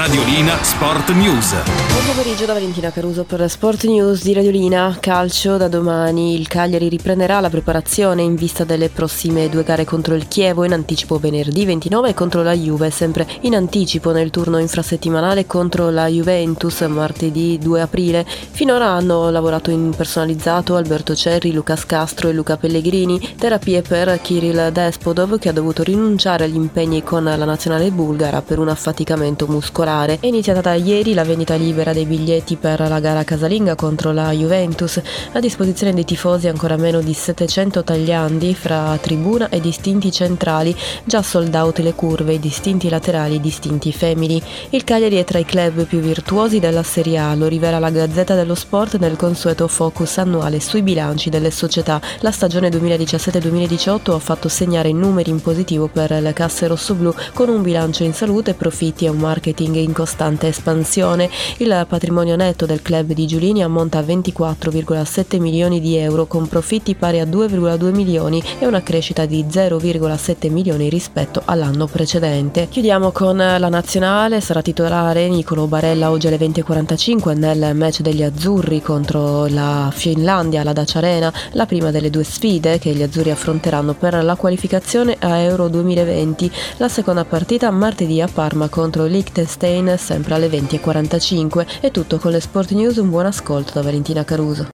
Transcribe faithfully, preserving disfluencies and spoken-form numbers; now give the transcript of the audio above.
Radiolina Sport News. Buon pomeriggio da Valentina Caruso per Sport News di Radiolina. Calcio, da domani il Cagliari riprenderà la preparazione in vista delle prossime due gare contro il Chievo, in anticipo venerdì ventinove, e contro la Juve, sempre in anticipo nel turno infrasettimanale contro la Juventus martedì due aprile. Finora hanno lavorato in personalizzato Alberto Cerri, Lucas Castro e Luca Pellegrini. Terapie per Kirill Despodov, che ha dovuto rinunciare agli impegni con la nazionale bulgara per un affaticamento muscolare. È iniziata da ieri la vendita libera dei biglietti per la gara casalinga contro la Juventus. A disposizione dei tifosi ancora meno di settecento tagliandi fra tribuna e distinti centrali, già sold out le curve, i distinti laterali, i distinti femminili. Il Cagliari è tra i club più virtuosi della Serie A, lo rivela la Gazzetta dello Sport nel consueto focus annuale sui bilanci delle società. La stagione duemiladiciassette duemiladiciotto ha fatto segnare numeri in positivo per le casse rossoblù, con un bilancio in salute, profitti e un marketing in costante espansione. Il patrimonio netto del club di Giulini ammonta a ventiquattro virgola sette milioni di euro, con profitti pari a due virgola due milioni e una crescita di zero virgola sette milioni rispetto all'anno precedente. Chiudiamo con la nazionale. Sarà titolare Nicolo Barella oggi alle venti e quarantacinque nel match degli azzurri contro la Finlandia alla Dacia Arena, la prima delle due sfide che gli azzurri affronteranno per la qualificazione a Euro duemilaventi. La seconda partita martedì a Parma contro Liechtenstein, sempre alle venti e quarantacinque. È tutto con le Sport News, un buon ascolto da Valentina Caruso.